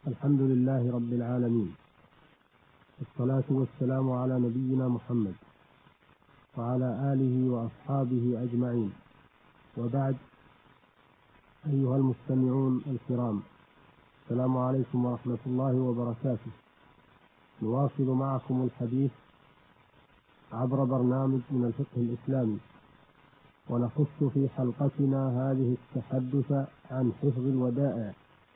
الحمد لله رب العالمين، والصلاة والسلام على نبينا محمد وعلى آله وأصحابه أجمعين، وبعد. أيها المستمعون الكرام، السلام عليكم ورحمة الله وبركاته. نواصل معكم الحديث عبر برنامج من الفقه الإسلامي، ونخص في حلقتنا هذه التحدث عن حفظ الودائع.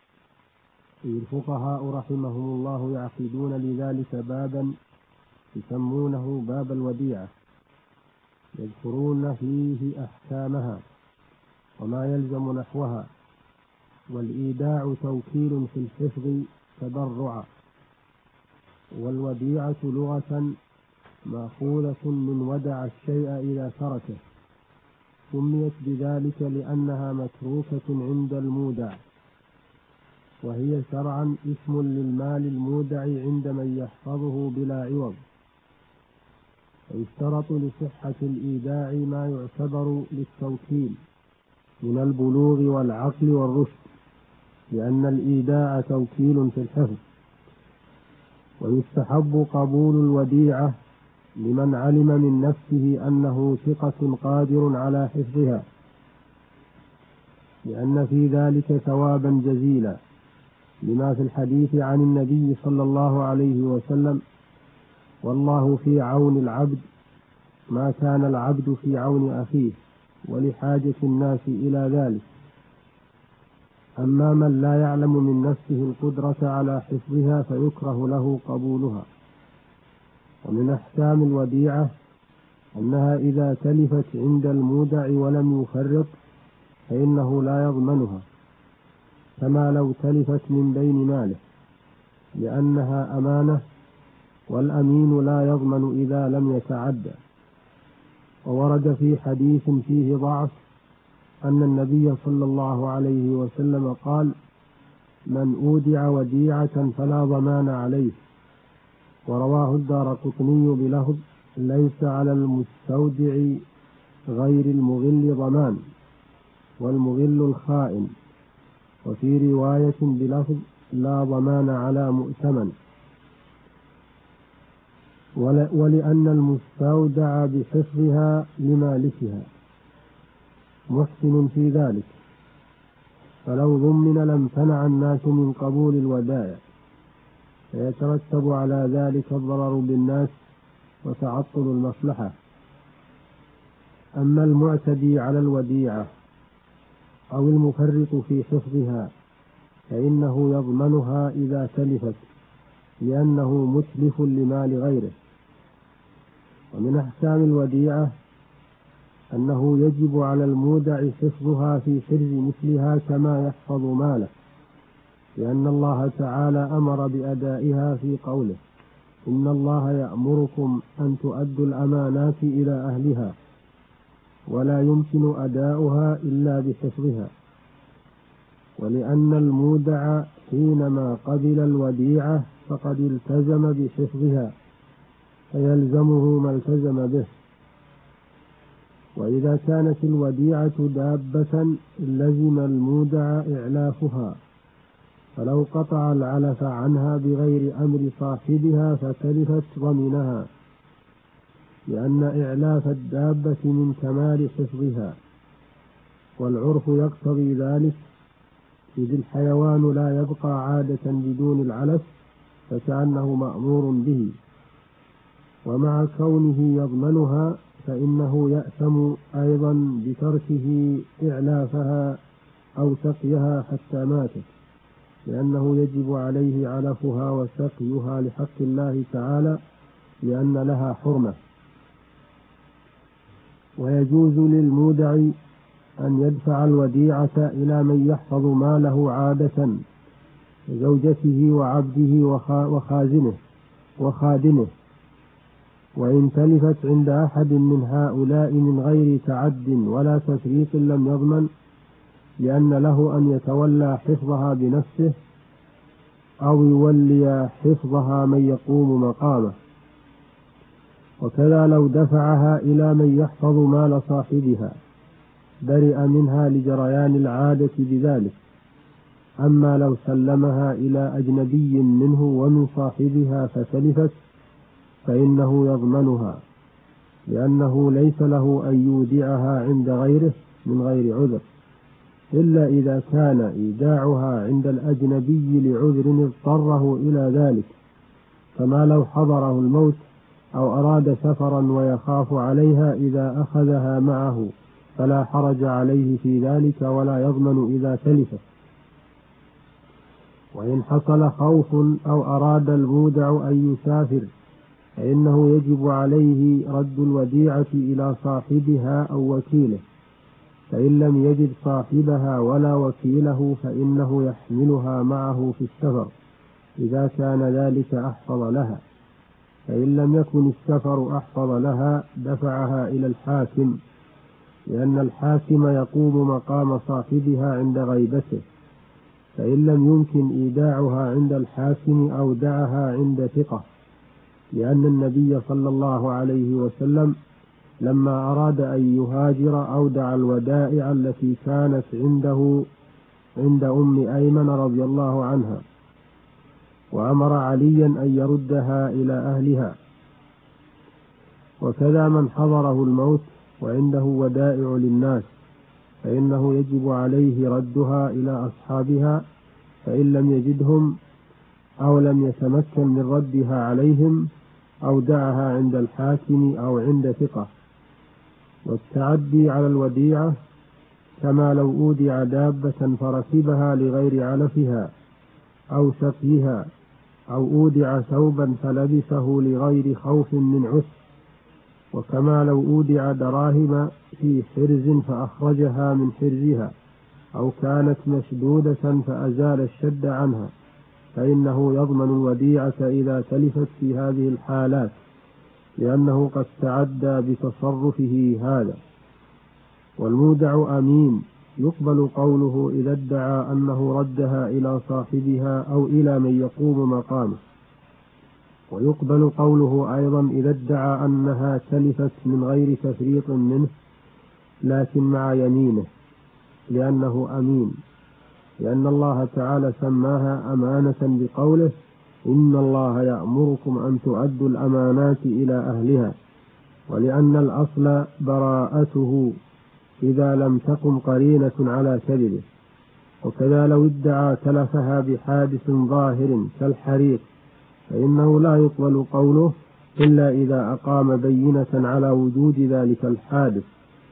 الفقهاء رحمهم الله يعقدون لذلك بابا يسمونه باب الوديعة، يذكرون فيه أحكامها وما يلزم نحوها. والإيداع توكيل في الحفظ تبرعا، والوديعة لغة مأخوذة من ودع الشيء إذا تركه، سميت بذلك لأنها متروكة عند المودع، وهي شرعا اسم للمال المودع عند من يحفظه بلا عوض. ويشترط لصحة الإيداع ما يعتبر للتوكيل من البلوغ والعقل والرشد، لأن الإيداع توكيل في الحفظ. ويستحب قبول الوديعة لمن علم من نفسه أنه ثقة قادر على حفظها، لأن في ذلك ثوابا جزيلا، لما في الحديث عن النبي صلى الله عليه وسلم: والله في عون العبد ما كان العبد في عون أخيه، ولحاجة الناس إلى ذلك. أما من لا يعلم من نفسه القدرة على حفظها فيكره له قبولها. ومن أحكام الوديعة أنها إذا تلفت عند المودع ولم يفرط فإنه لا يضمنها، كما لو تلفت من بين ماله، لأنها أمانة، والأمين لا يضمن إذا لم يتعدى. وورد في حديث فيه ضعف أن النبي صلى الله عليه وسلم قال: من أودع وديعة فلا ضمان عليه. ورواه الدارقطني بلفظ: ليس على المستودع غير المغل ضمان، والمغل الخائن. وفي رواية بلفظ: لا ضمان على مؤتمن. ولأن المستودع بحفظها لمالكها محسن في ذلك، فلو ضمن لامتنع الناس من قبول الودائع، فيترتب على ذلك الضرر بالناس وتعطل المصلحة. أما المعتدي على الوديعة أو المفرط في حفظها فإنه يضمنها إذا تلفت، لأنه متلف لمال غيره. ومن أحكام الوديعة أنه يجب على المودع حفظها في حرز مثلها كما يحفظ ماله، لأن الله تعالى أمر بأدائها في قوله: إن الله يأمركم أن تؤدوا الأمانات إلى أهلها، ولا يمكن أداؤها إلا بحفظها. ولأن المودع حينما قبل الوديعة فقد التزم بحفظها، فيلزمه ما التزم به. وإذا كانت الوديعة دابة لزم المودع إعلافها، فلو قطع العلف عنها بغير أمر صاحبها فتلفت ضمنها، لأن إعلاف الدابة من كمال حفظها، والعرف يقتضي ذلك، إذ الحيوان لا يبقى عادة بدون العلف، فكأنه مأمور به. ومع كونه يضمنها فإنه يأثم أيضا بتركه إعلافها أو سقيها حتى ماتت، لأنه يجب عليه علفها وسقيها لحق الله تعالى، لأن لها حرمة. ويجوز للمودع أن يدفع الوديعة إلى من يحفظ ماله عادة، زوجته وعبده وخادمه، وإن تلفت عند أحد من هؤلاء من غير تعد ولا تفريط لم يضمن، لأن له أن يتولى حفظها بنفسه أو يولي حفظها من يقوم مقامه. وكذا لو دفعها إلى من يحفظ مال صاحبها برئ منها لجريان العادة بذلك، أما لو سلمها إلى أجنبي منه ومن صاحبها فتلفت فإنه يضمنها، لأنه ليس له أن يودعها عند غيره من غير عذر، إلا إذا كان إيداعها عند الأجنبي لعذر اضطره إلى ذلك، كما لو حضره الموت أو أراد سفرا ويخاف عليها إذا أخذها معه، فلا حرج عليه في ذلك ولا يضمن إذا تلفت. وإن حصل خوف أو أراد المودع أن يسافر فإنه يجب عليه رد الوديعة إلى صاحبها أو وكيله، فإن لم يجد صاحبها ولا وكيله فإنه يحملها معه في السفر إذا كان ذلك أحفظ لها، فإن لم يكن السفر أحفظ لها دفعها إلى الحاكم، لأن الحاكم يقوم مقام صاحبها عند غيبته، فإن لم يمكن إيداعها عند الحاكم أودعها عند ثقة، لأن النبي صلى الله عليه وسلم لما أراد أن يهاجر أودع الودائع التي كانت عنده عند أم أيمن رضي الله عنها، وأمر عليا أن يردها إلى أهلها. وكذا من حضره الموت وعنده ودائع للناس فإنه يجب عليه ردها إلى أصحابها، فإن لم يجدهم أو لم يتمكن من ردها عليهم أودعها عند الحاكم أو عند ثقة. والتعدي على الوديعة كما لو أودع دابة فركبها لغير علفها أو سقيها، أو أودع ثوبا فلبسه لغير خوف من عسر، وكما لو أودع دراهم في حرز فأخرجها من حرزها، أو كانت مشدودة فأزال الشد عنها، فإنه يضمن الوديعة إذا تلفت في هذه الحالات، لأنه قد تعدى بتصرفه هذا. والمودع أمين يقبل قوله إذا ادعى أنه ردها إلى صاحبها أو إلى من يقوم مقامه، ويقبل قوله أيضا إذا ادعى أنها تلفت من غير تفريط منه لكن مع يمينه، لأنه أمين، لأن الله تعالى سماها أمانة بقوله إن الله يأمركم أن تؤدوا الأمانات إلى أهلها، ولأن الأصل براءته إذا لم تقم قرينة على كذبه. وكذا لو ادعى تلفها بحادث ظاهر كالحريق فإنه لا يقبل قوله إلا إذا أقام بينة على وجود ذلك الحادث.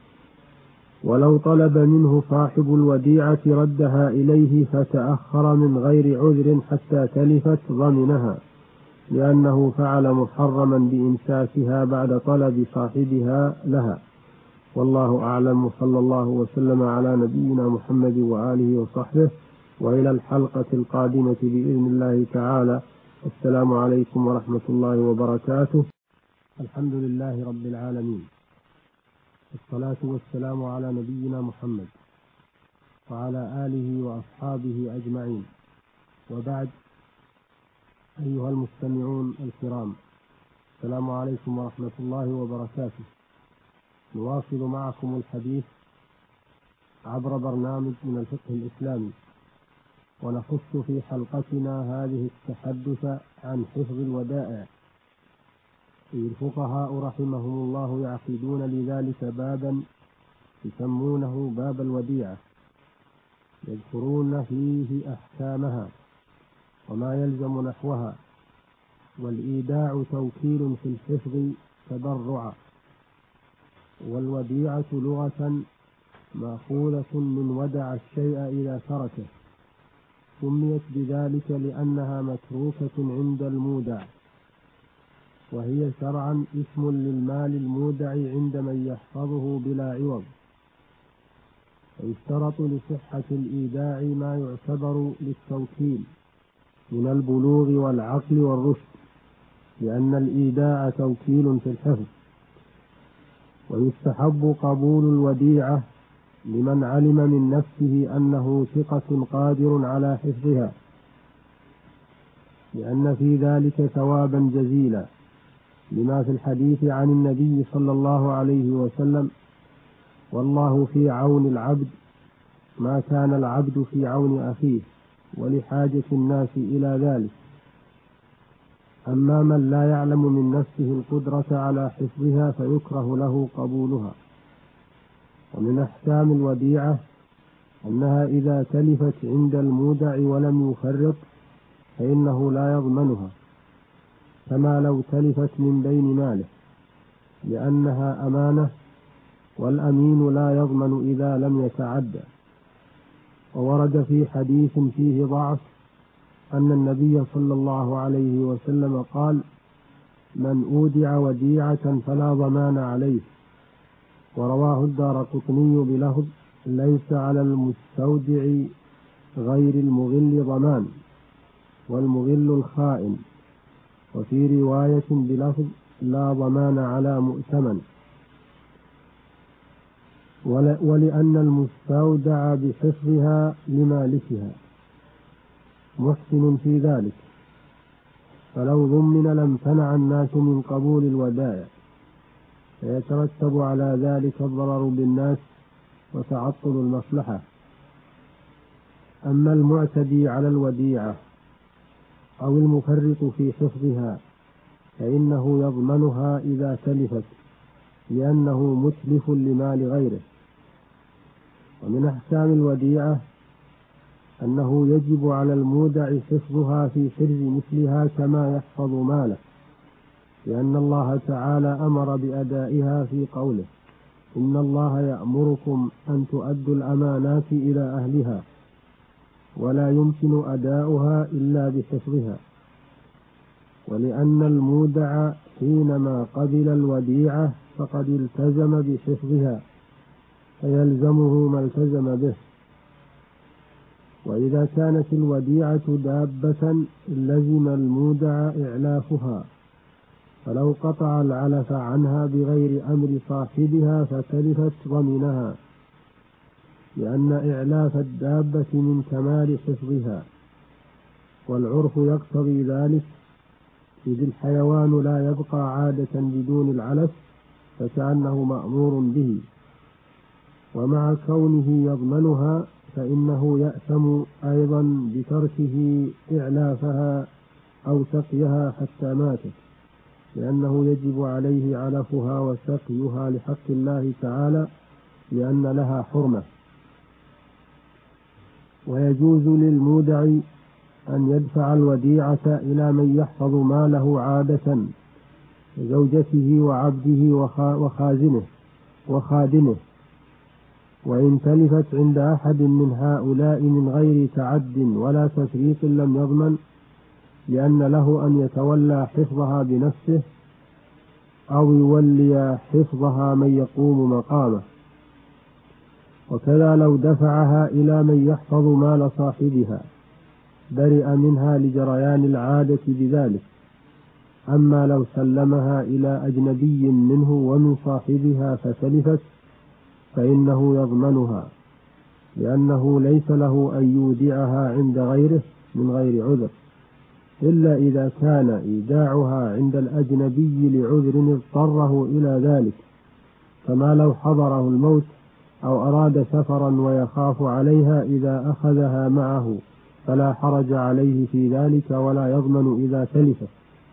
ولو طلب منه صاحب الوديعة ردها إليه فتأخر من غير عذر حتى تلفت ضمنها، لأنه فعل محرما بإمساكها بعد طلب صاحبها لها. والله أعلم، وصلى الله وسلم على نبينا محمد وآله وصحبه، وإلى الحلقة القادمة بإذن الله تعالى. السلام عليكم ورحمة الله وبركاته. الحمد لله رب العالمين، الصلاة والسلام على نبينا محمد وعلى آله وأصحابه أجمعين، وبعد. أيها المستمعون الكرام، السلام عليكم ورحمة الله وبركاته. نواصل معكم الحديث عبر برنامج من الفقه الإسلامي، ونخص في حلقتنا هذه التحدث عن حفظ الودائع. الفقهاء رحمهم الله يعقدون لذلك بابا يسمونه باب الوديعة، يذكرون فيه أحكامها وما يلزم نحوها. والإيداع توكيل في الحفظ تبرعا، والوديعة لغة مأخوذة من ودع الشيء إذا تركه، سميت بذلك لأنها متروكة عند المودع، وهي شرعا اسم للمال المودع عند من يحفظه بلا عوض. ويشترط لصحة الإيداع ما يعتبر للتوكيل من البلوغ والعقل والرشد، لأن الإيداع توكيل في الحفظ. ويستحب قبول الوديعة لمن علم من نفسه أنه ثقة قادر على حفظها، لأن في ذلك ثوابا جزيلا، لما في الحديث عن النبي صلى الله عليه وسلم: والله في عون العبد ما كان العبد في عون أخيه، ولحاجة الناس إلى ذلك. أما من لا يعلم من نفسه القدرة على حفظها فيكره له قبولها. ومن أحكام الوديعة أنها إذا تلفت عند المودع ولم يفرط فإنه لا يضمنها، كما لو تلفت من بين ماله، لأنها أمانة، والأمين لا يضمن إذا لم يتعدى. وورد في حديث فيه ضعف أن النبي صلى الله عليه وسلم قال: من أودع وديعة فلا ضمان عليه. ورواه الدارقطني بلفظ: ليس على المستودع غير المغل ضمان، والمغل الخائن. وفي رواية بلفظ: لا ضمان على مؤتمن. ولأن المستودع بحفظها لمالكها محسن في ذلك، فلو ضمن لامتنع الناس من قبول الودائع، فيترتب على ذلك الضرر بالناس وتعطل المصلحة. أما المعتدي على الوديعة أو المفرط في حفظها فإنه يضمنها إذا تلفت، لأنه متلف لمال غيره. ومن أحكام الوديعة أنه يجب على المودع حفظها في حرز مثلها كما يحفظ ماله، لأن الله تعالى أمر بأدائها في قوله: إن الله يأمركم أن تؤدوا الأمانات إلى أهلها، ولا يمكن أداؤها إلا بحفظها. ولأن المودع حينما قبل الوديعة فقد التزم بحفظها، فيلزمه ما التزم به. وإذا كانت الوديعة دابة لزم المودع إعلافها، فلو قطع العلف عنها بغير أمر صاحبها فتلفت ضمنها، لأن إعلاف الدابة من كمال حفظها، والعرف يقتضي ذلك، إذ الحيوان لا يبقى عادة بدون العلف فكأنه مأمور به. ومع كونه يضمنها فإنه يأثم أيضا بتركه إعلافها أو سقيها حتى ماتت، لأنه يجب عليه علفها وسقيها لحق الله تعالى، لأن لها حرمة. ويجوز للمودع أن يدفع الوديعة إلى من يحفظ ماله عادة، زوجته وعبده وخادمه، وإن تلفت عند أحد من هؤلاء من غير تعد ولا تفريط لم يضمن، لأن له أن يتولى حفظها بنفسه أو يولي حفظها من يقوم مقامه. وكذا لو دفعها إلى من يحفظ مال صاحبها برئ منها لجريان العادة بذلك. أما لو سلمها إلى أجنبي منه ومن صاحبها فتلفت فإنه يضمنها، لأنه ليس له أن يودعها عند غيره من غير عذر، إلا إذا كان إيداعها عند الأجنبي لعذر اضطره إلى ذلك، كما لو حضره الموت أو أراد سفرا ويخاف عليها إذا أخذها معه، فلا حرج عليه في ذلك ولا يضمن إذا تلفت.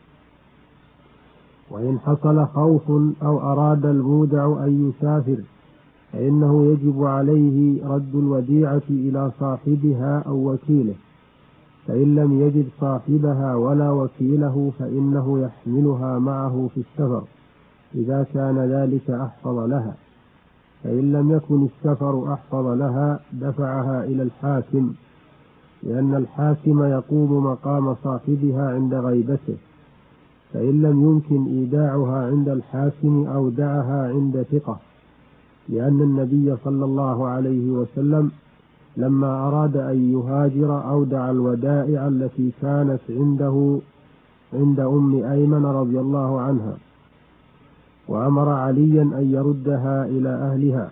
وإن حصل خوف أو أراد المودع أن يسافر فإنه يجب عليه رد الوديعة إلى صاحبها أو وكيله، فإن لم يجد صاحبها ولا وكيله فإنه يحملها معه في السفر إذا كان ذلك أحفظ لها. فإن لم يكن السفر أحفظ لها دفعها إلى الحاكم، لأن الحاكم يقوم مقام صاحبها عند غيبته. فإن لم يمكن إيداعها عند الحاكم أودعها عند ثقة، لأن النبي صلى الله عليه وسلم لما أراد أن يهاجر أودع الودائع التي كانت عنده عند أم أيمن رضي الله عنها، وأمر عليا أن يردها إلى أهلها.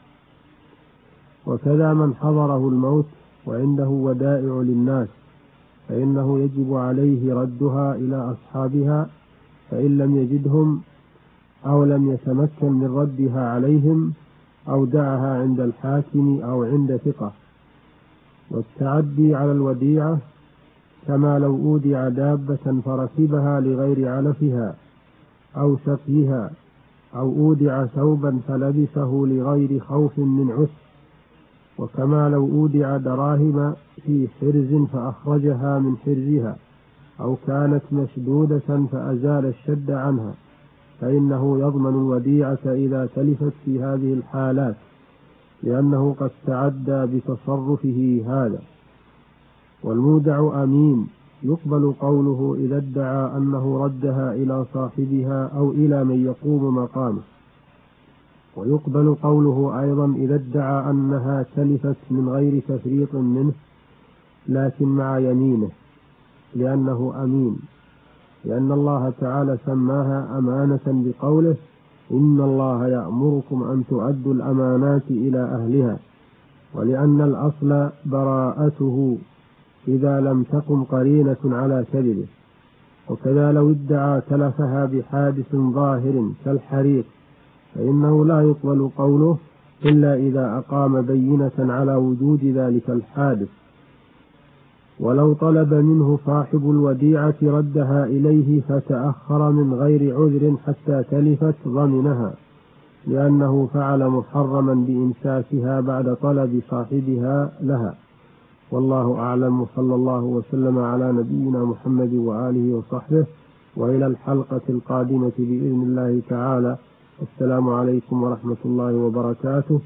وكذا من حضره الموت وعنده ودائع للناس فإنه يجب عليه ردها إلى أصحابها، فإن لم يجدهم أو لم يتمكن من ردها عليهم أودعها عند الحاكم أو عند ثقة. والتعدي على الوديعة كما لو أودع دابة فركبها لغير علفها أو سقيها، أو أودع ثوبا فلبسه لغير خوف من عسر، وكما لو أودع دراهم في حرز فأخرجها من حرزها، أو كانت مشدودة فأزال الشد عنها، فإنه يضمن الوديعة إذا تلفت في هذه الحالات، لأنه قد تعدى بتصرفه هذا. والمودع أمين، يقبل قوله إذا ادعى أنه ردها إلى صاحبها أو إلى من يقوم مقامه، ويقبل قوله أيضا إذا ادعى أنها تلفت من غير تفريط منه لكن مع يمينه، لأنه أمين، لأن الله تعالى سماها أمانة بقوله إن الله يأمركم أن تؤدوا الأمانات إلى أهلها، ولأن الأصل براءته إذا لم تقم قرينة على كذبه. وكذا لو ادعى تلفها بحادث ظاهر كالحريق فإنه لا يقبل قوله إلا إذا أقام بينة على وجود ذلك الحادث. ولو طلب منه صاحب الوديعة ردها إليه فتأخر من غير عذر حتى تلفت ضمنها، لأنه فعل محرما بإمساكها بعد طلب صاحبها لها. والله أعلم، وصلى الله وسلم على نبينا محمد وآله وصحبه، وإلى الحلقة القادمة بإذن الله تعالى. السلام عليكم ورحمة الله وبركاته.